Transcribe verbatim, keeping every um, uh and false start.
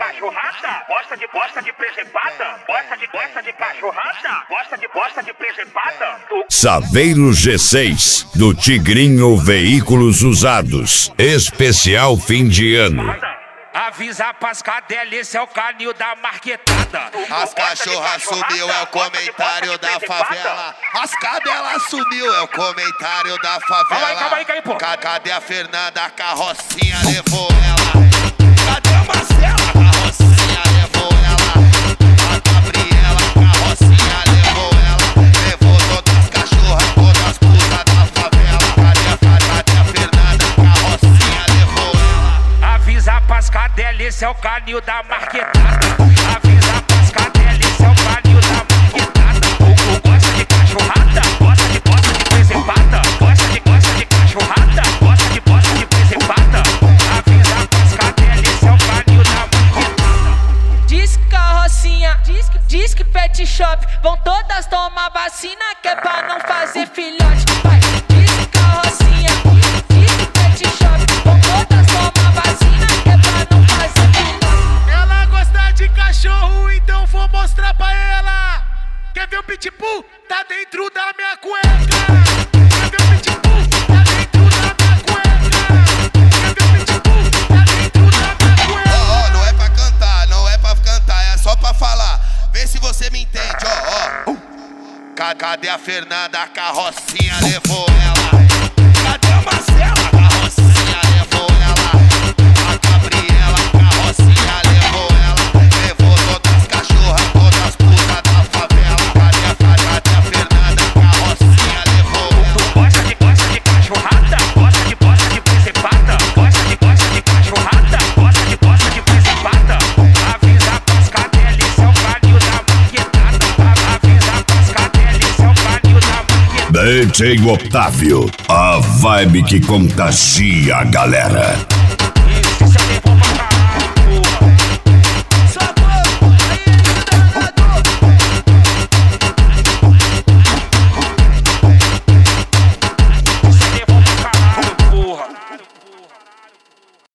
cachorrada, gosta de gosta de presepada, gosta de gosta de cachorrada, gosta de gosta de presepada. Saveiro G seis, do Tigrinho Veículos Usados, especial fim de ano. Avisa pras cadelas, esse é o canil da marquetada. As cachorras sumiu, é o comentário da favela. As cadelas sumiu, é o comentário da favela. Calma aí, calma aí, calma aí, pô. Cadê a Fernanda? A carrocinha levou ela. Cadê a Marcela? A carrocinha levou ela. A Gabriela, a carrocinha levou ela. Levou todas as cachorras, todas as putas da favela. Cadê a, cadê a Fernanda? A carrocinha levou ela. Avisa pras cadelas, esse é o canil da marquetada. Avisa pras cadelas, esse é o canil da marquetada. O, o gosta de cachorrada, gosta de gosta de presepada, gosta de gosta de cachorrada, gosta de gosta de presepada. Avisa pras cadelas, esse é o canil da marquetada. Diz que carrocinha, diz que, diz que pet shop, vão todas tomar vacina que é pra não fazer filhote. Vai, diz que carrocinha, diz que pet shop, vão todas tomar vacina que é pra não fazer filhote. Ela gosta de cachorro, então vou mostrar pra ela. Quer ver o pitbull? Tá dentro da minha cueca. Quer ver o pitbull? Tá dentro da minha cueca. Quer ver o pitbull? Tá dentro da minha cueca. Ó, ó, não é pra cantar, não é pra cantar, é só pra falar. Vê se você me entende, ó, ó. Cadê a Fernanda? A carrocinha levou ela. Cadê a Marcela? A carrocinha levou ela. A Gabriela, a carrocinha levou ela. Levou todas as cachorras, todas as putas da favela. Cadê a, cadê a Fernanda? A carrocinha levou ela. Gosta de gosta de cachorrada, gosta de gosta de presepada, gosta de gosta de cachorrada, gosta de gosta de presepada. Avisa pras cadelas, esse é o canil da marquetada. Avisa pras cadelas, esse é o canil da marquetada. D J Otávio, a vibe que contagia a galera.